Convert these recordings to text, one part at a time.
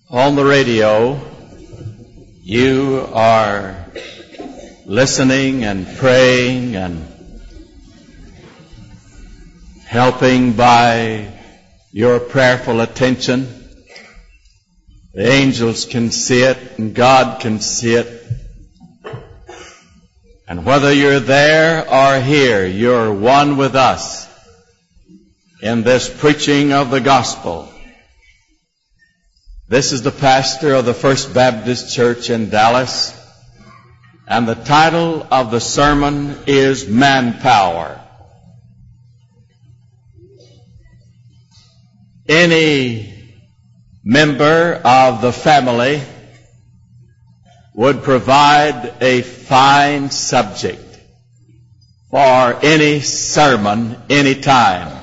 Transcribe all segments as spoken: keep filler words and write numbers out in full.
On the radio, you are listening and praying and helping by your prayerful attention. The angels can see it and God can see it. And whether you're there or here, you're one with us in this preaching of the gospel. This is the pastor of the First Baptist Church in Dallas, and the title of the sermon is Manpower. Any member of the family would provide a fine subject for any sermon, any time.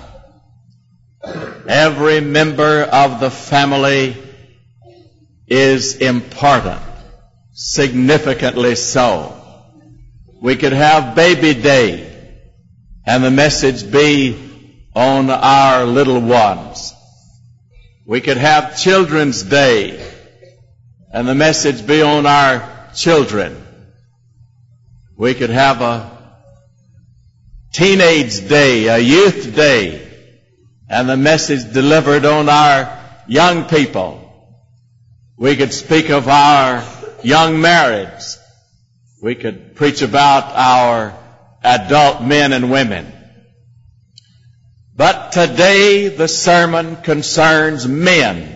Every member of the family is important, significantly so. We could have baby day, and the message be on our little ones. We could have Children's Day, and the message be on our children. We could have a Teenage Day, a Youth Day, and the message delivered on our young people. We could speak of our young marrieds. We could preach about our adult men and women. But today the sermon concerns men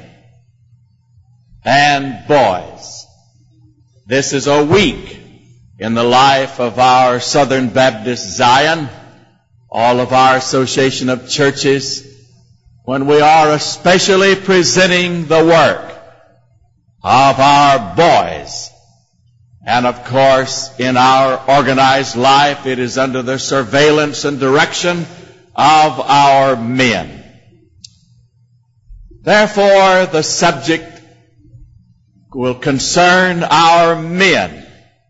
and boys. This is a week in the life of our Southern Baptist Zion, all of our association of churches, when we are especially presenting the work of our boys. And of course, in our organized life, it is under the surveillance and direction of our men. Therefore, the subject will concern our men.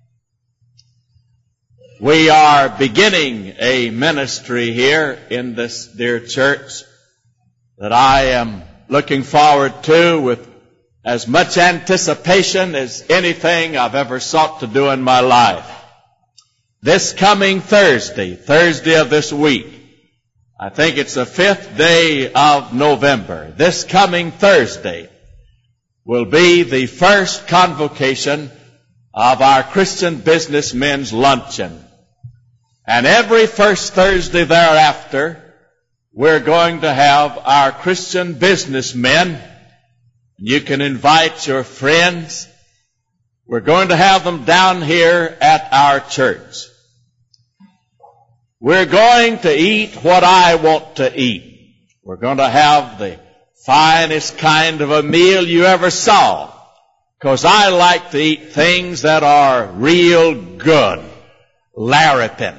We are beginning a ministry here in this dear church that I am looking forward to with as much anticipation as anything I've ever sought to do in my life. This coming Thursday, Thursday of this week, I think it's the fifth day of November, this coming Thursday will be the first convocation of our Christian Businessmen's Luncheon. And every first Thursday thereafter, we're going to have our Christian businessmen. You can invite your friends. We're going to have them down here at our church. We're going to eat what I want to eat. We're going to have the finest kind of a meal you ever saw, because I like to eat things that are real good, larrapin.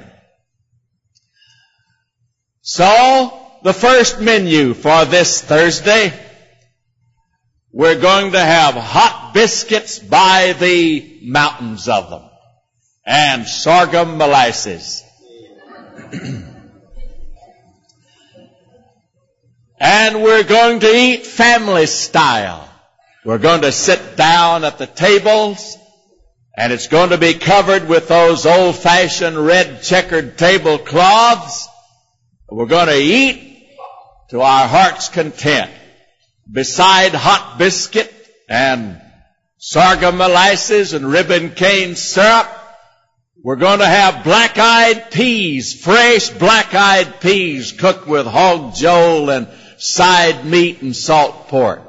So, the first menu for this Thursday, we're going to have hot biscuits by the mountains of them and sorghum molasses. And we're going to eat family style. We're going to sit down at the tables, and it's going to be covered with those old-fashioned red checkered tablecloths. We're going to eat to our heart's content. Beside hot biscuit and sorghum molasses and ribbon cane syrup, we're going to have black-eyed peas, fresh black-eyed peas cooked with hog joel and side meat and salt pork.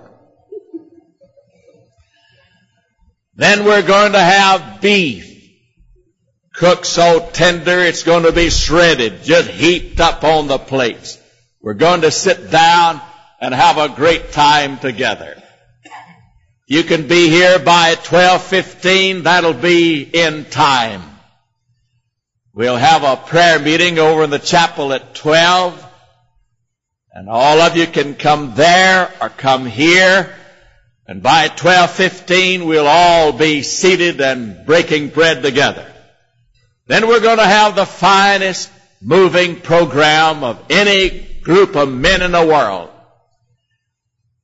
Then we're going to have beef, cooked so tender it's going to be shredded, just heaped up on the plates. We're going to sit down and have a great time together. You can be here by twelve fifteen. That'll be in time. We'll have a prayer meeting over in the chapel at twelve. And all of you can come there or come here. And by twelve fifteen, we'll all be seated and breaking bread together. Then we're going to have the finest moving program of any group of men in the world.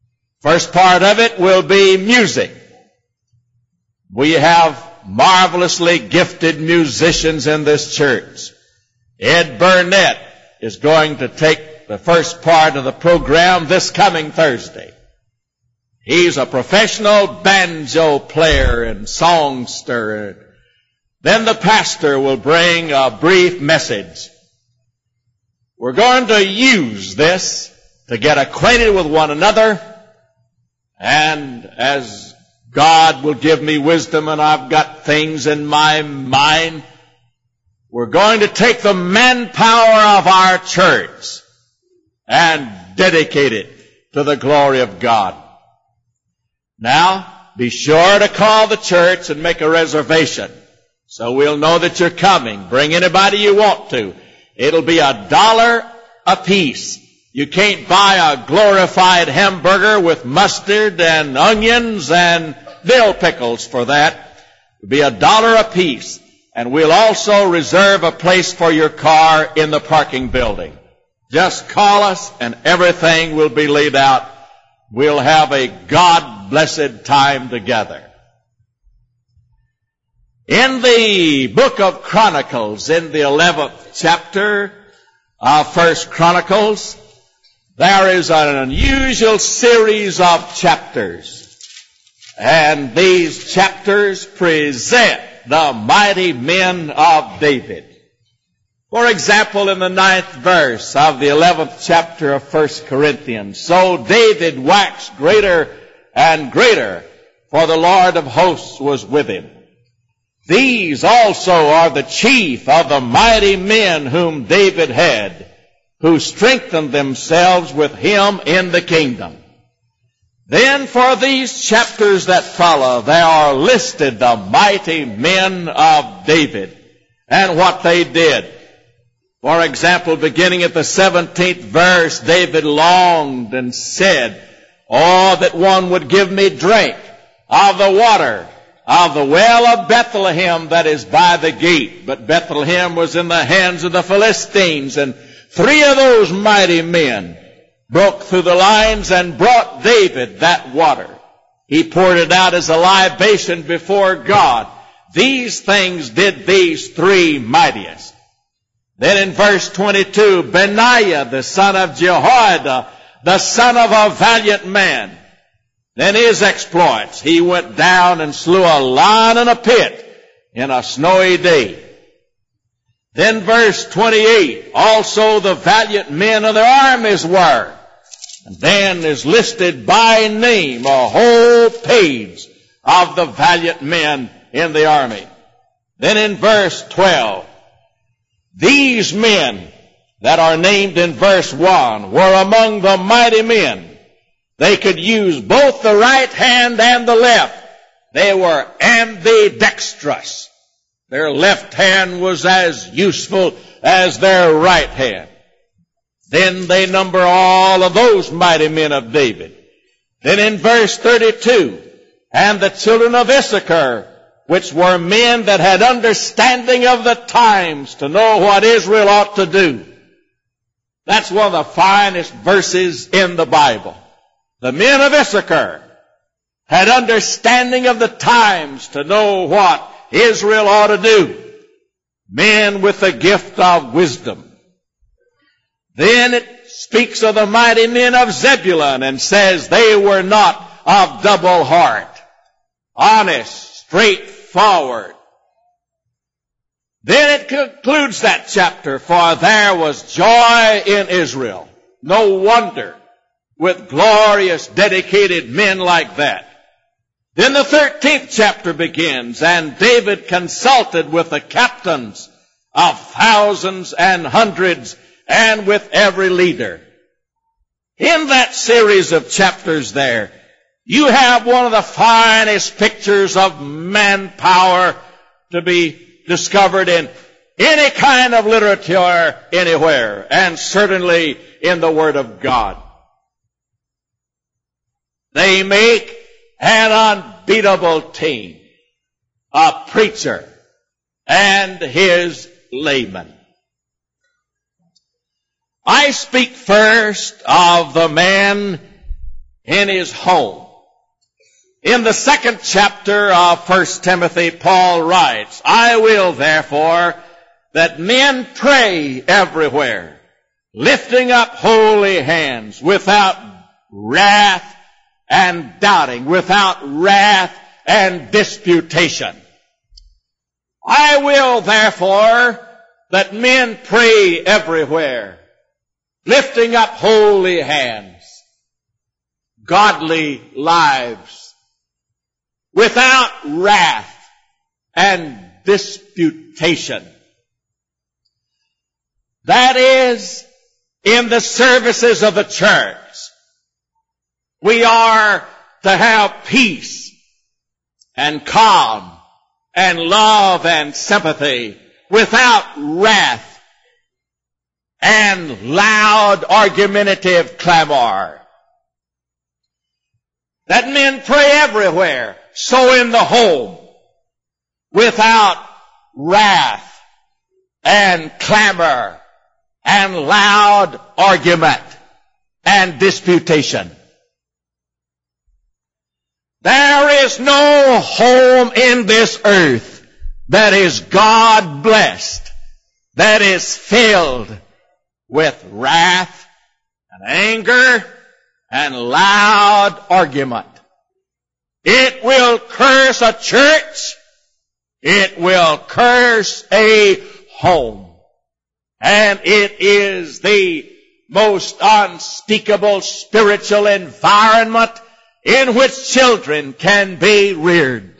First part of it will be music. We have marvelously gifted musicians in this church. Ed Burnett is going to take the first part of the program this coming Thursday. He's a professional banjo player and songster. Then the pastor will bring a brief message. We're going to use this to get acquainted with one another, and as God will give me wisdom and I've got things in my mind, we're going to take the manpower of our church and dedicate it to the glory of God. Now, be sure to call the church and make a reservation so we'll know that you're coming. Bring anybody you want to. It'll be a dollar a piece. You can't buy a glorified hamburger with mustard and onions and dill pickles for that. It'll be a dollar a piece. And we'll also reserve a place for your car in the parking building. Just call us and everything will be laid out. We'll have a God-blessed time together. In the book of Chronicles, in the eleventh chapter of First Chronicles, there is an unusual series of chapters. And these chapters present the mighty men of David. For example, in the ninth verse of the eleventh chapter of First Corinthians, so David waxed greater and greater, for the Lord of hosts was with him. These also are the chief of the mighty men whom David had, who strengthened themselves with him in the kingdom. Then for these chapters that follow, there are listed the mighty men of David and what they did. For example, beginning at the seventeenth verse, David longed and said, oh, that one would give me drink of the water of the well of Bethlehem that is by the gate. But Bethlehem was in the hands of the Philistines, and three of those mighty men broke through the lines and brought David that water. He poured it out as a libation before God. These things did these three mightiest. Then in verse twenty-two, Benaiah, the son of Jehoiada, the son of a valiant man. Then his exploits, he went down and slew a lion in a pit in a snowy day. Then verse twenty-eight, also the valiant men of the armies were. And then is listed by name a whole page of the valiant men in the army. Then in verse twelve, these men that are named in verse one were among the mighty men. They could use both the right hand and the left. They were ambidextrous. Their left hand was as useful as their right hand. Then they number all of those mighty men of David. Then in verse thirty-two, and the children of Issachar, which were men that had understanding of the times to know what Israel ought to do. That's one of the finest verses in the Bible. The men of Issachar had understanding of the times to know what Israel ought to do. Men with the gift of wisdom. Then it speaks of the mighty men of Zebulun and says they were not of double heart, honest, straightforward. Then it concludes that chapter, for there was joy in Israel. No wonder, with glorious, dedicated men like that. Then the thirteenth chapter begins, and David consulted with the captains of thousands and hundreds and with every leader. In that series of chapters there, you have one of the finest pictures of manpower to be discovered in any kind of literature anywhere, and certainly in the Word of God. They make an unbeatable team, a preacher and his layman. I speak first of the man in his home. In the second chapter of First Timothy, Paul writes, I will therefore that men pray everywhere, lifting up holy hands, without wrath and doubting, without wrath and disputation. I will therefore that men pray everywhere, lifting up holy hands, godly lives, without wrath and disputation. That is, in the services of the church, we are to have peace and calm and love and sympathy without wrath and loud argumentative clamor. That men pray everywhere, so in the home, without wrath and clamor and loud argument and disputation. There is no home in this earth that is God blessed, that is filled with wrath and anger and loud argument. It will curse a church. It will curse a home. And it is the most unspeakable spiritual environment in which children can be reared.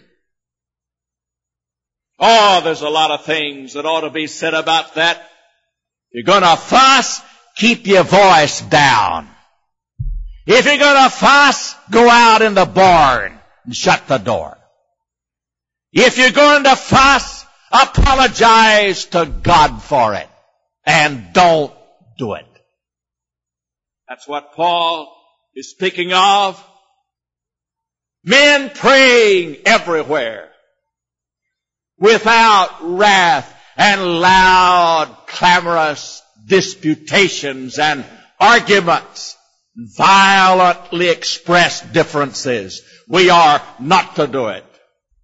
Oh, there's a lot of things that ought to be said about that. If you're gonna fuss, keep your voice down. If you're gonna fuss, go out in the barn and shut the door. If you're going to fuss, apologize to God for it. And don't do it. That's what Paul is speaking of. Men praying everywhere without wrath and loud, clamorous disputations and arguments, violently expressed differences. We are not to do it.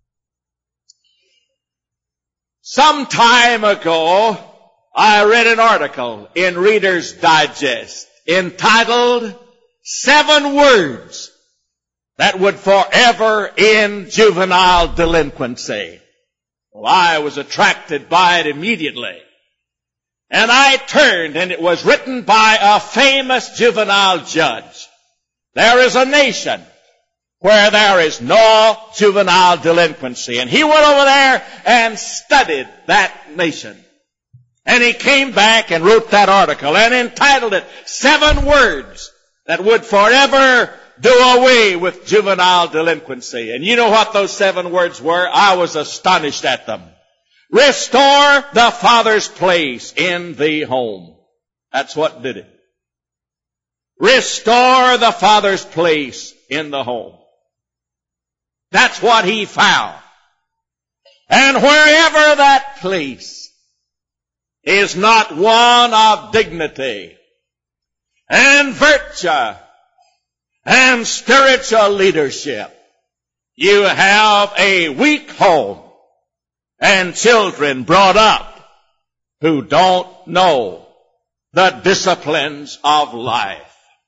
Some time ago, I read an article in Reader's Digest entitled Seven Words That Would Forever End Juvenile Delinquency. Well, I was attracted by it immediately. And I turned, and it was written by a famous juvenile judge. There is a nation where there is no juvenile delinquency. And he went over there and studied that nation. And he came back and wrote that article and entitled it, Seven Words That Would Forever Do Away with Juvenile Delinquency. And you know what those seven words were? I was astonished at them. Restore the father's place in the home. That's what did it. Restore the father's place in the home. That's what he found. And wherever that place is not one of dignity and virtue and spiritual leadership, you have a weak home and children brought up who don't know the disciplines of life.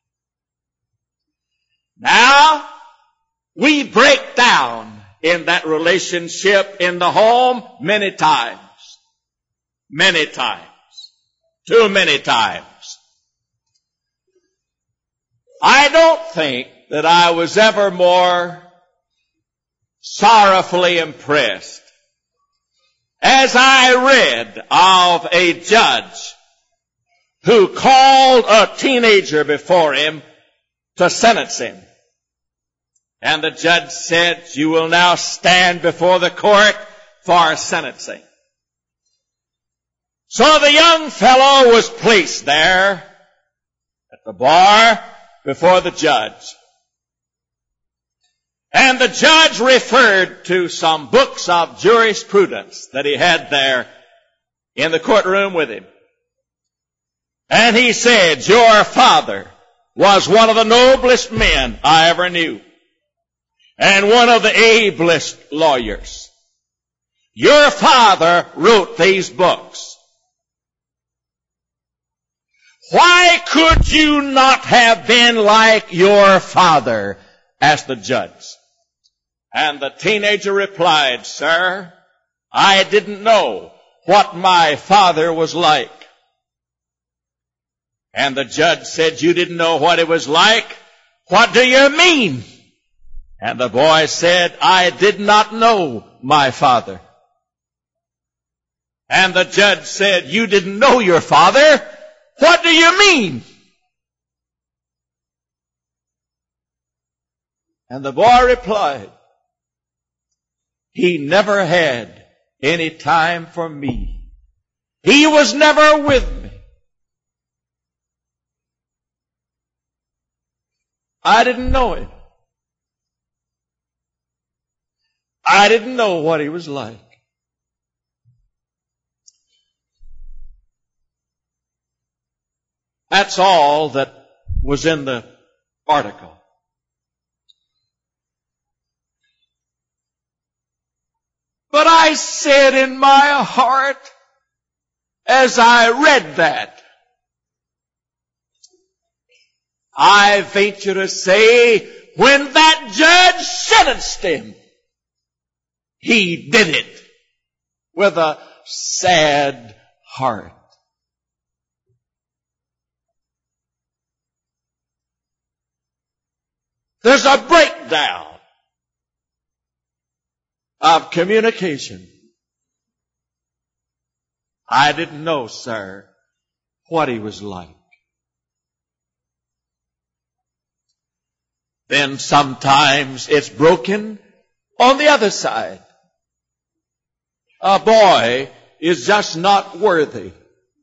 Now, we break down in that relationship in the home many times. Many times. Too many times. I don't think that I was ever more sorrowfully impressed as I read of a judge who called a teenager before him to sentence him. And the judge said, you will now stand before the court for sentencing. So the young fellow was placed there at the bar before the judge. And the judge referred to some books of jurisprudence that he had there in the courtroom with him. And he said, your father was one of the noblest men I ever knew, and one of the ablest lawyers. Your father wrote these books. Why could you not have been like your father? Asked the judge. And the teenager replied, Sir, I didn't know what my father was like. And the judge said, You didn't know what it was like? What do you mean? And the boy said, I did not know my father. And the judge said, You didn't know your father? What do you mean? And the boy replied, He never had any time for me. He was never with me. I didn't know him. I didn't know what he was like. That's all that was in the article. But I said in my heart, as I read that, I venture to say, when that judge sentenced him, he did it with a sad heart. There's a breakdown of communication. I didn't know, sir, what he was like. Then sometimes it's broken on the other side. A boy is just not worthy.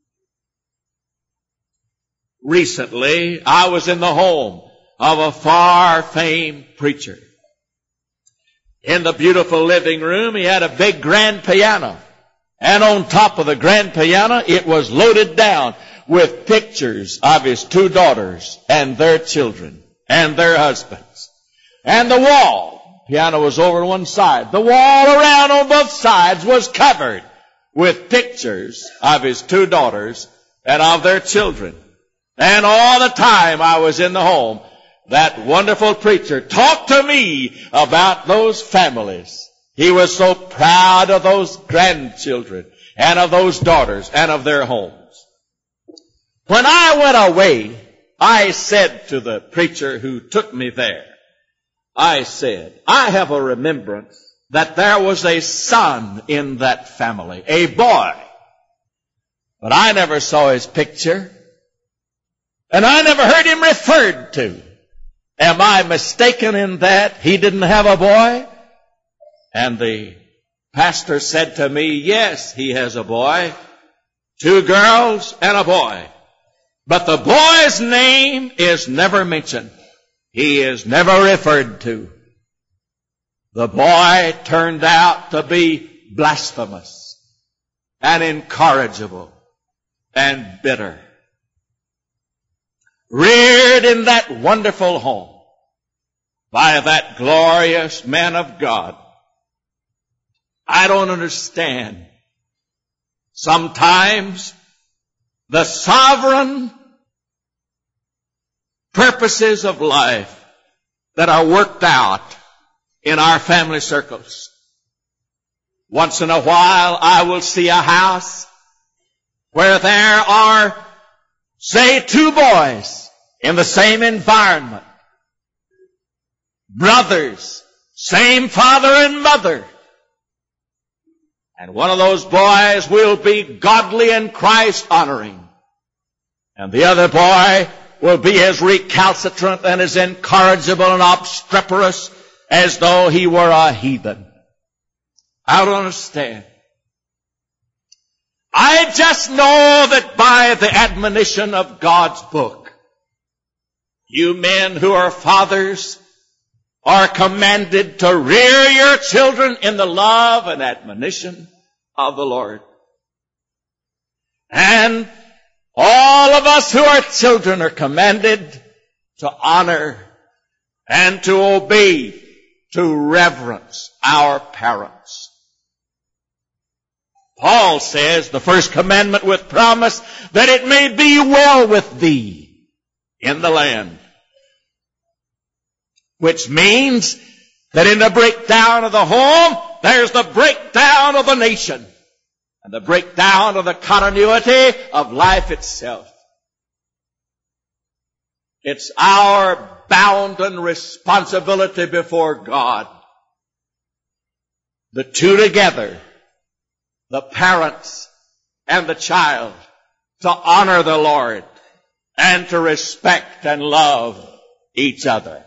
Recently, I was in the home of a far-famed preacher. In the beautiful living room, he had a big grand piano. And on top of the grand piano, it was loaded down with pictures of his two daughters and their children and their husbands. And the wall, piano was over one side, the wall around on both sides was covered with pictures of his two daughters and of their children. And all the time I was in the home, that wonderful preacher talked to me about those families. He was so proud of those grandchildren and of those daughters and of their homes. When I went away, I said to the preacher who took me there, I said, I have a remembrance that there was a son in that family, a boy. But I never saw his picture, and I never heard him referred to. Am I mistaken in that he didn't have a boy? And the pastor said to me, yes, he has a boy, two girls and a boy. But the boy's name is never mentioned. He is never referred to. The boy turned out to be blasphemous and incorrigible and bitter. Reared in that wonderful home by that glorious man of God. I don't understand. Sometimes the sovereign purposes of life that are worked out in our family circles. Once in a while I will see a house where there are, say, two boys in the same environment. Brothers, same father and mother. And one of those boys will be godly and Christ honoring. And the other boy will be as recalcitrant and as incorrigible and obstreperous as though he were a heathen. I don't understand. I just know that by the admonition of God's book, you men who are fathers are commanded to rear your children in the love and admonition of the Lord. And all of us who are children are commanded to honor, and to obey, to reverence our parents. Paul says the first commandment with promise that it may be well with thee in the land. Which means that in the breakdown of the home, there's the breakdown of the nation and the breakdown of the continuity of life itself. It's our bounden responsibility before God, the two together, the parents and the child, to honor the Lord and to respect and love each other.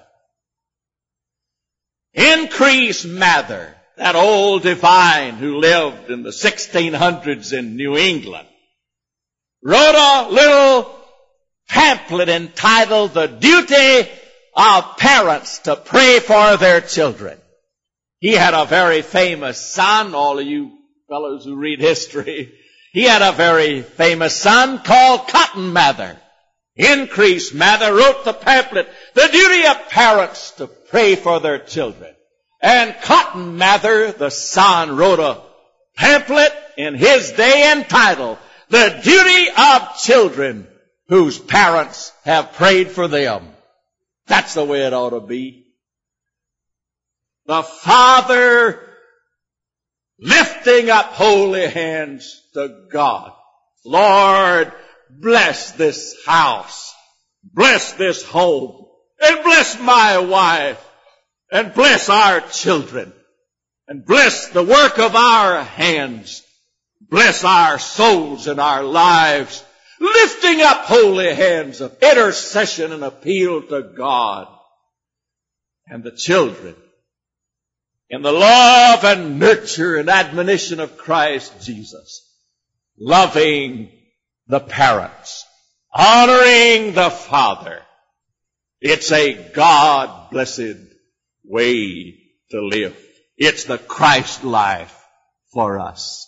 Increase Mather, that old divine who lived in the sixteen hundreds in New England, wrote a little pamphlet entitled The Duty of Parents to Pray for Their Children. He had a very famous son, all of you fellows who read history. He had a very famous son called Cotton Mather. Increase Mather wrote the pamphlet, The Duty of Parents to Pray for Their Children. And Cotton Mather, the son, wrote a pamphlet in his day entitled, The Duty of Children Whose Parents Have Prayed for Them. That's the way it ought to be. The father lifting up holy hands to God. Lord, bless this house, bless this home, and bless my wife, and bless our children, and bless the work of our hands, bless our souls and our lives, lifting up holy hands of intercession and appeal to God. And the children, in the love and nurture and admonition of Christ Jesus, loving the parents, honoring the father. It's a God-blessed way to live. It's the Christ life for us.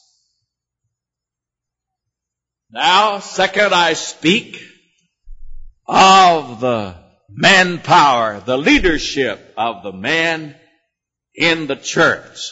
Now, second, I speak of the manpower, the leadership of the man in the church.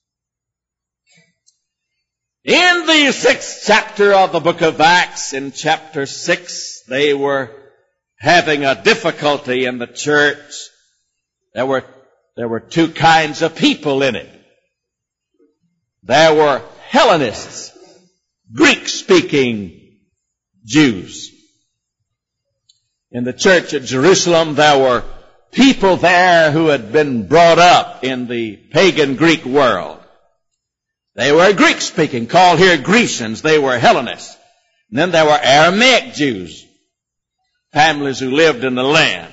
In the sixth chapter of the book of Acts, in chapter six, they were having a difficulty in the church. There were, there were two kinds of people in it. There were Hellenists, Greek-speaking Jews. In the church at Jerusalem, there were people there who had been brought up in the pagan Greek world. They were Greek-speaking, called here Grecians. They were Hellenists. And then there were Aramaic Jews, families who lived in the land.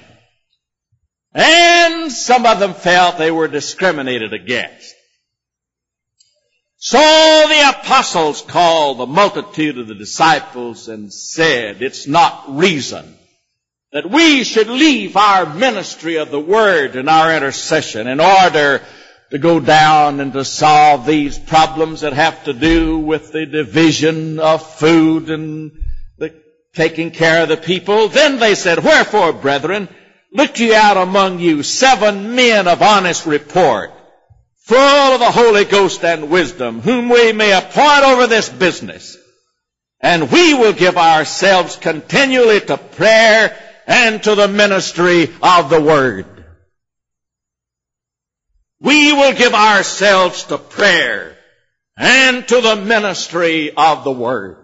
And some of them felt they were discriminated against. So the apostles called the multitude of the disciples and said, it's not reason that we should leave our ministry of the word and our intercession in order to go down and to solve these problems that have to do with the division of food and the taking care of the people. Then they said, wherefore, brethren, look ye out among you seven men of honest report, full of the Holy Ghost and wisdom, whom we may appoint over this business. And we will give ourselves continually to prayer and to the ministry of the word. We will give ourselves to prayer and to the ministry of the word.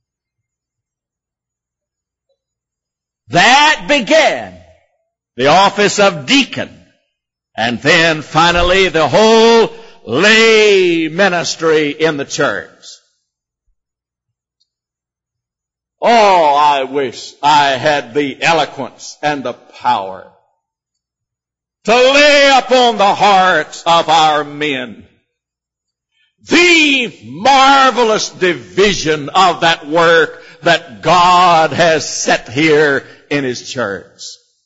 That began the office of deacon, and then finally the whole lay ministry in the church. Oh, I wish I had the eloquence and the power to lay upon the hearts of our men the marvelous division of that work that God has set here in His church.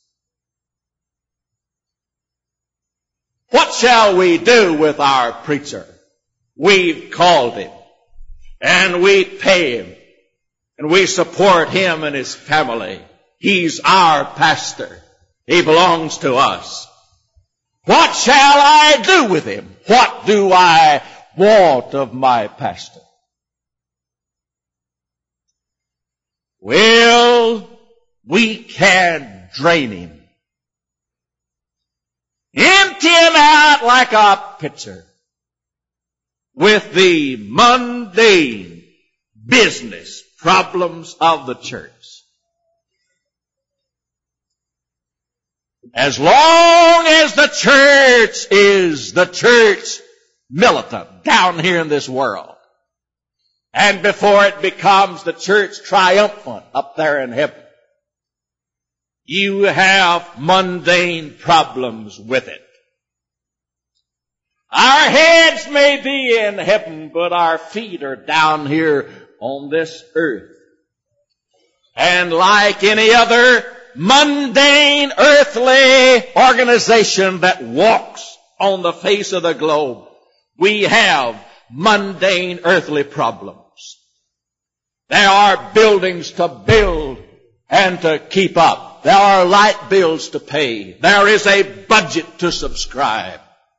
What shall we do with our preacher? We've called him, and we pay him, and we support him and his family. He's our pastor. He belongs to us. What shall I do with him? What do I want of my pastor? Well, we can drain him. Empty him out like a pitcher with the mundane business problems of the church. As long as the church is the church militant down here in this world, and before it becomes the church triumphant up there in heaven, you have mundane problems with it. Our heads may be in heaven, but our feet are down here on this earth. And like any other mundane earthly organization that walks on the face of the globe, we have mundane earthly problems. There are buildings to build and to keep up. There are light bills to pay. There is a budget to subscribe.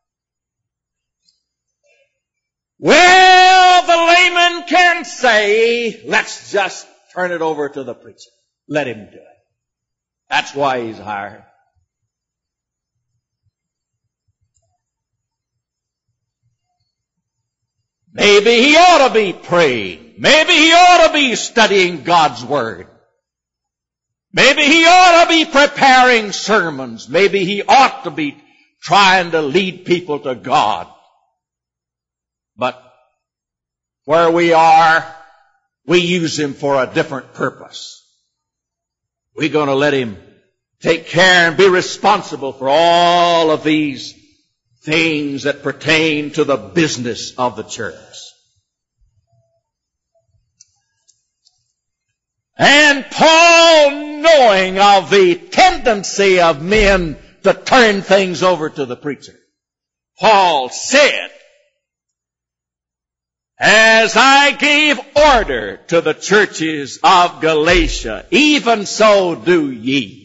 Well, the layman can say, let's just turn it over to the preacher. Let him do it. That's why he's hired. Maybe he ought to be praying. Maybe he ought to be studying God's Word. Maybe he ought to be preparing sermons. Maybe he ought to be trying to lead people to God. But where we are, we use him for a different purpose. We're going to let him take care and be responsible for all of these things that pertain to the business of the church. And Paul, knowing of the tendency of men to turn things over to the preacher, Paul said, as I gave order to the churches of Galatia, even so do ye.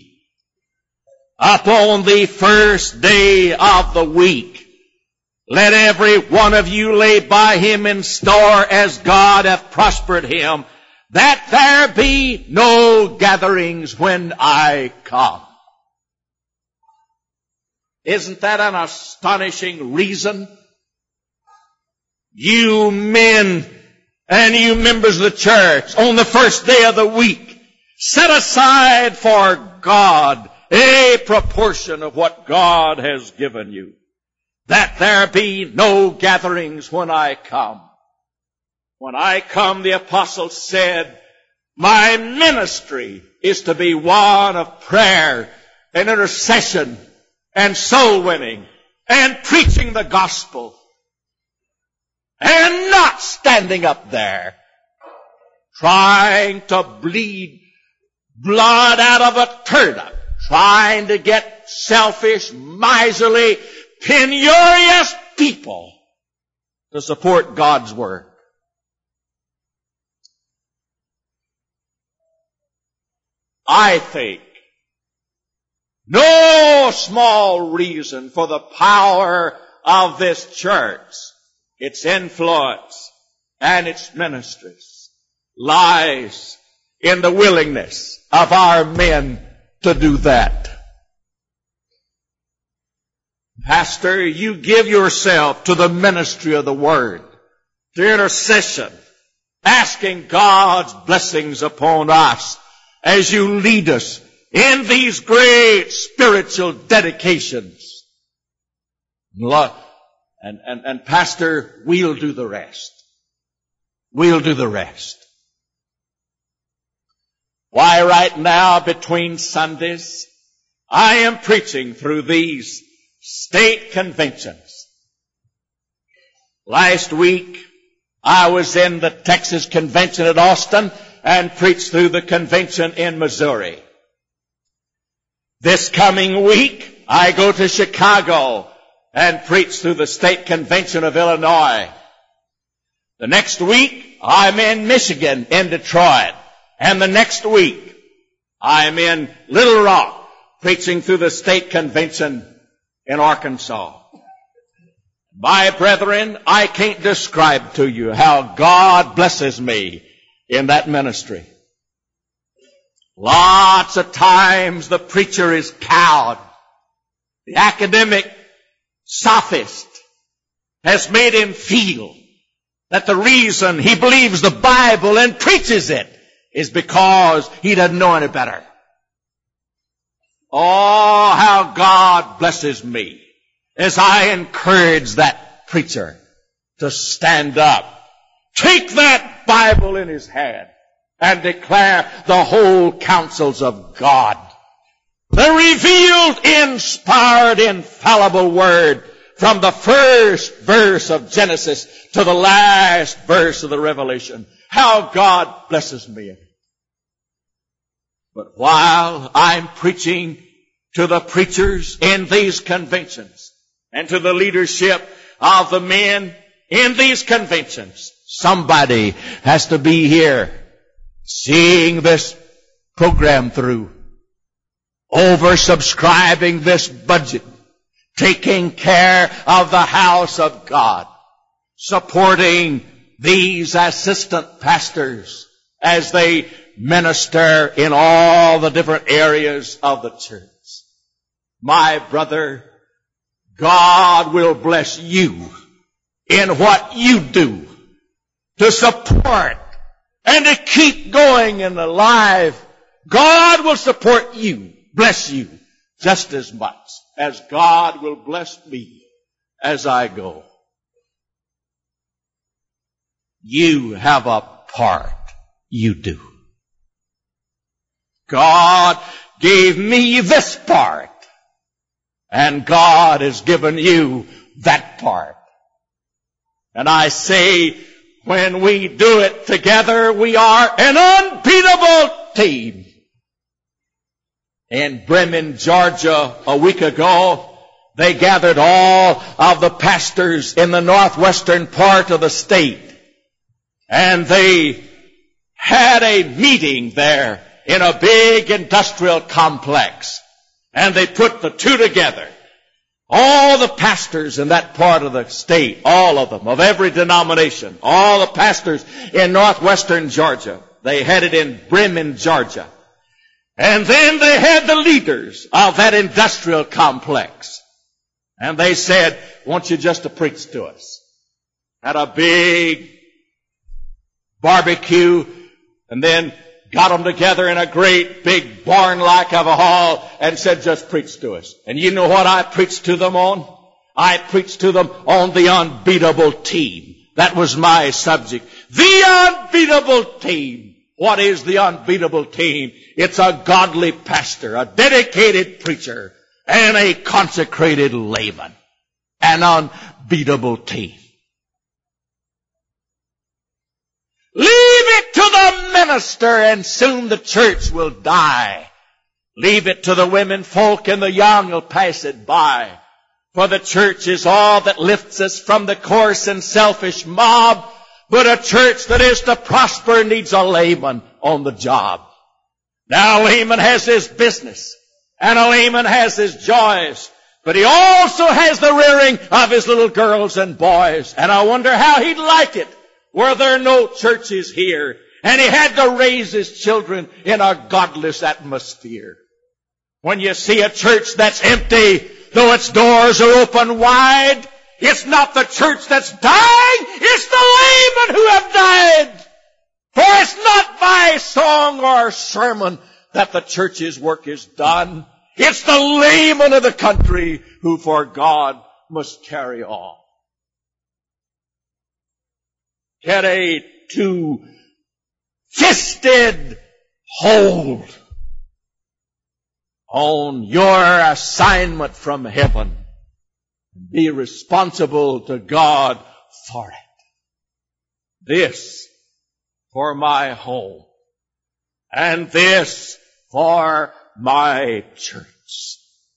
Upon the first day of the week, let every one of you lay by him in store as God hath prospered him, that there be no gatherings when I come. Isn't that an astonishing reason? You men and you members of the church, on the first day of the week, set aside for God a proportion of what God has given you, that there be no gatherings when I come. When I come, the apostle said, my ministry is to be one of prayer and intercession and soul winning and preaching the gospel. And not standing up there trying to bleed blood out of a turnip, trying to get selfish, miserly, penurious people to support God's work. I think no small reason for the power of this church, its influence, and its ministries lies in the willingness of our men to do that. Pastor, you give yourself to the ministry of the Word, to intercession, asking God's blessings upon us as you lead us in these great spiritual dedications. And, and, and Pastor, we'll do the rest. We'll do the rest. Why, right now, between Sundays, I am preaching through these state conventions. Last week, I was in the Texas convention at Austin and preached through the convention in Missouri. This coming week, I go to Chicago and preach through the state convention of Illinois. The next week, I'm in Michigan, in Detroit. And the next week, I'm in Little Rock, preaching through the state convention in Arkansas. My brethren, I can't describe to you how God blesses me in that ministry. Lots of times the preacher is cowed. The academic sophist has made him feel that the reason he believes the Bible and preaches it is because he doesn't know any better. Oh, how God blesses me as I encourage that preacher to stand up, take that Bible in his hand, and declare the whole counsels of God. The revealed, inspired, infallible Word from the first verse of Genesis to the last verse of the Revelation. How God blesses me. But while I'm preaching to the preachers in these conventions and to the leadership of the men in these conventions, somebody has to be here seeing this program through, oversubscribing this budget, taking care of the house of God, supporting these assistant pastors as they minister in all the different areas of the church. My brother, God will bless you in what you do to support and to keep going and alive. God will support you, bless you, just as much as God will bless me as I go. You have a part, you do. God gave me this part, and God has given you that part. And I say, when we do it together, we are an unbeatable team. In Bremen, Georgia, a week ago, they gathered all of the pastors in the northwestern part of the state. And they had a meeting there in a big industrial complex. And they put the two together. All the pastors in that part of the state, all of them, of every denomination, all the pastors in northwestern Georgia, they had it in Bremen, Georgia. And then they had the leaders of that industrial complex. And they said, I want you just to preach to us. Had a big barbecue, and then got them together in a great big barn-like of a hall and said, just preach to us. And you know what I preached to them on? I preached to them on the unbeatable team. That was my subject. The unbeatable team. What is the unbeatable team? It's a godly pastor, a dedicated preacher, and a consecrated layman. An unbeatable team. Leave it to the minister and soon the church will die. Leave it to the women folk and the young will pass it by. For the church is all that lifts us from the coarse and selfish mob. But a church that is to prosper needs a layman on the job. Now a layman has his business and a layman has his joys. But he also has the rearing of his little girls and boys. And I wonder how he'd like it were there no churches here, and he had to raise his children in a godless atmosphere. When you see a church that's empty, though its doors are open wide, it's not the church that's dying, it's the laymen who have died. For it's not by song or sermon that the church's work is done. It's the laymen of the country who for God must carry on. Get a two-fisted hold on your assignment from heaven. Be responsible to God for it. This for my home, and this for my church.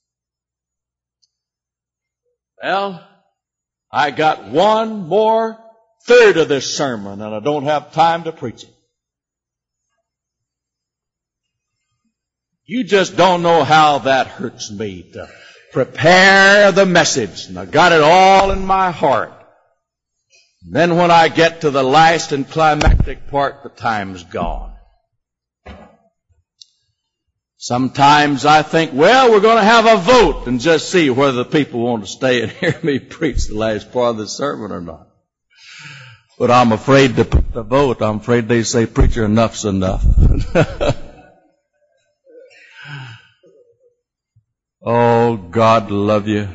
Well, I got one more third of this sermon, and I don't have time to preach it. You just don't know how that hurts me to prepare the message. And I got it all in my heart. And then when I get to the last and climactic part, the time's gone. Sometimes I think, well, we're going to have a vote and just see whether the people want to stay and hear me preach the last part of the sermon or not. But I'm afraid to put the vote. I'm afraid they say, preacher, enough's enough. Oh, God love you.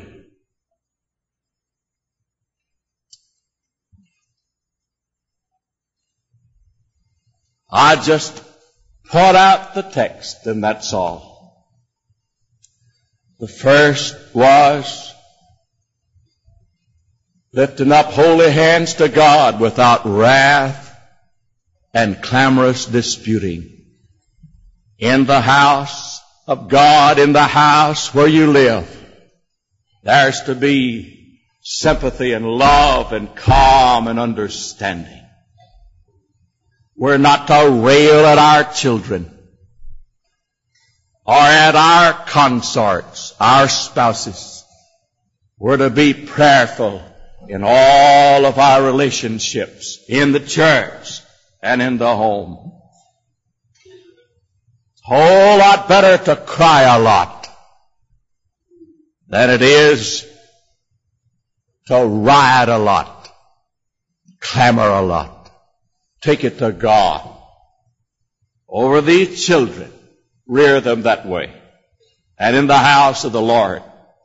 I just point out the text, and that's all. The first was lifting up holy hands to God without wrath and clamorous disputing. In the house of God, in the house where you live, there's to be sympathy and love and calm and understanding. We're not to rail at our children or at our consorts, our spouses. We're to be prayerful in all of our relationships, in the church and in the home. It's a whole lot better to cry a lot than it is to riot a lot, clamor a lot. Take it to God. Over these children, rear them that way. And in the house of the Lord.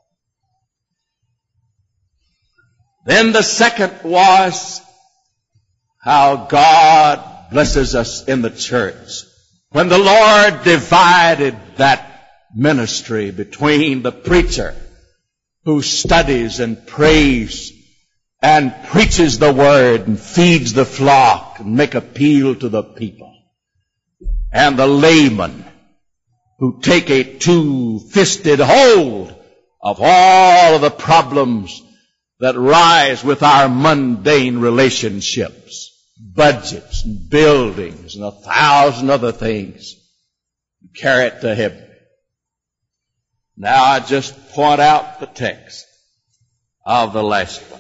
Then the second was how God blesses us in the church. When the Lord divided that ministry between the preacher who studies and prays and preaches the word and feeds the flock and make appeal to the people, and the laymen who take a two-fisted hold of all of the problems that rise with our mundane relationships, budgets and buildings and a thousand other things, and carry it to heaven. Now I just point out the text of the last one.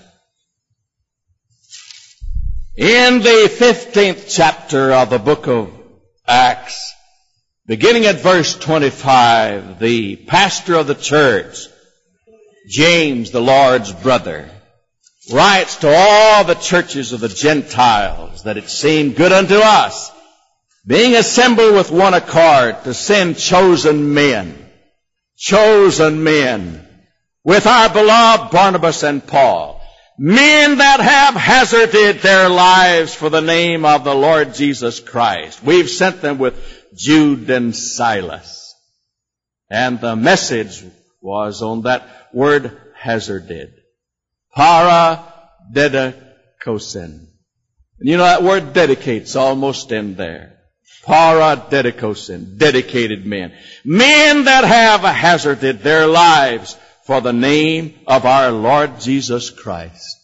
In the fifteenth chapter of the book of Acts, beginning at verse twenty-five, the pastor of the church, James, the Lord's brother, writes to all the churches of the Gentiles that it seemed good unto us, being assembled with one accord, to send chosen men, chosen men, with our beloved Barnabas and Paul, men that have hazarded their lives for the name of the Lord Jesus Christ. We've sent them with Jude and Silas. And the message was on that word hazarded. Para dedikosen. And you know that word dedicate's almost in there. Para dedikosen. Dedicated men. Men that have hazarded their lives for the name of our Lord Jesus Christ.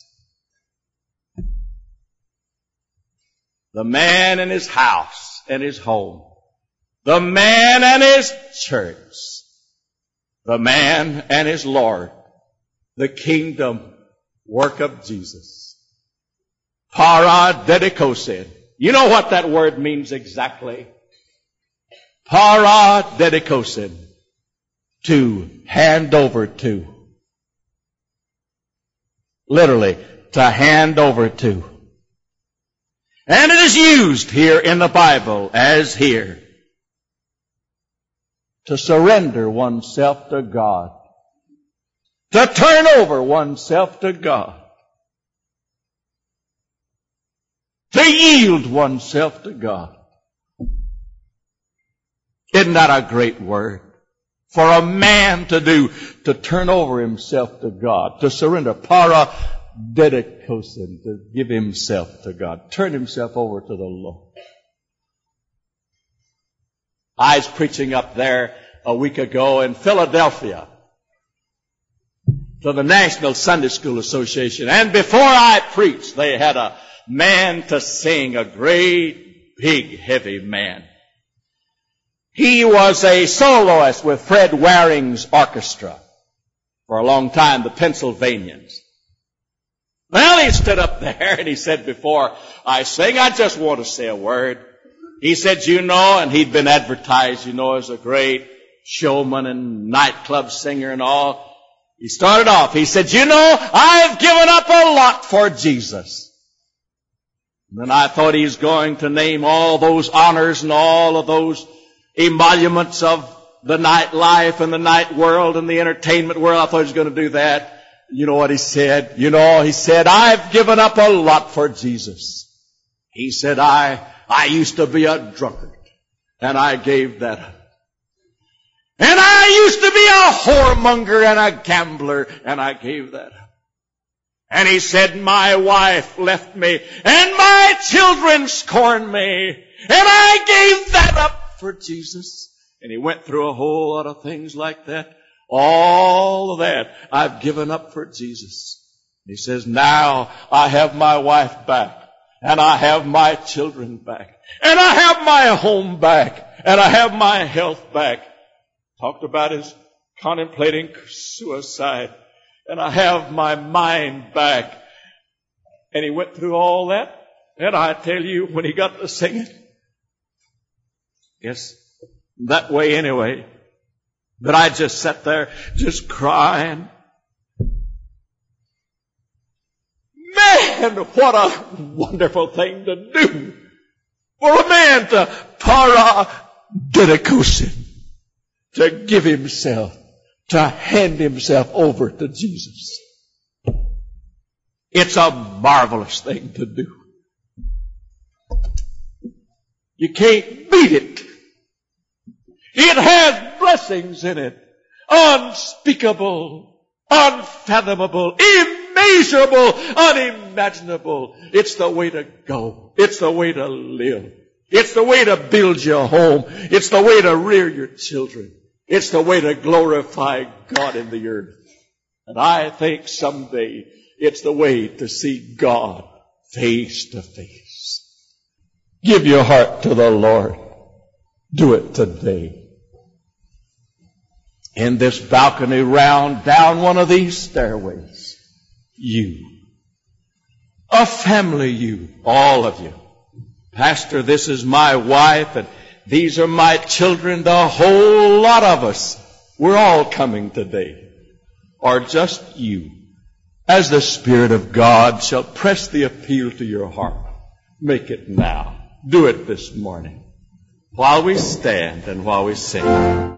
The man in his house and his home. The man and his church. The man and his Lord. The kingdom work of Jesus. Para dedikosen. You know what that word means exactly? Para dedikosen. To hand over to. Literally, to hand over to. And it is used here in the Bible as here. To surrender oneself to God. To turn over oneself to God. To yield oneself to God. Isn't that a great word? For a man to do, to turn over himself to God, to surrender, para dedikosen, to give himself to God, turn himself over to the Lord. I was preaching up there a week ago in Philadelphia to the National Sunday School Association, and before I preached, they had a man to sing, a great, big, heavy man. He was a soloist with Fred Waring's orchestra for a long time, the Pennsylvanians. Well, he stood up there and he said, before I sing, I just want to say a word. He said, you know, and he'd been advertised, you know, as a great showman and nightclub singer and all. He started off, he said, you know, I've given up a lot for Jesus. And then I thought he was going to name all those honors and all of those emoluments of the nightlife and the night world and the entertainment world. I thought he was going to do that. You know what he said? You know, he said, I've given up a lot for Jesus. He said, I, I used to be a drunkard, and I gave that up. And I used to be a whoremonger and a gambler, and I gave that up. And he said, my wife left me, and my children scorned me, and I gave that up for Jesus. And he went through a whole lot of things like that. All of that I've given up for Jesus. He says, now I have my wife back, and I have my children back, and I have my home back, and I have my health back. Talked about his contemplating suicide, and I have my mind back. And he went through all that, and I tell you, when he got to singing, yes, that way anyway, but I just sat there just crying. Man, what a wonderful thing to do for a man to para dedication, to give himself, to hand himself over to Jesus. It's a marvelous thing to do. You can't beat it. It has blessings in it. Unspeakable, unfathomable, immeasurable, unimaginable. It's the way to go. It's the way to live. It's the way to build your home. It's the way to rear your children. It's the way to glorify God in the earth. And I think someday it's the way to see God face to face. Give your heart to the Lord. Do it today. In this balcony round, down one of these stairways, you, a family you, all of you. Pastor, this is my wife and these are my children, the whole lot of us. We're all coming today. Or just you. As the Spirit of God shall press the appeal to your heart, make it now. Do it this morning. While we stand and while we sing.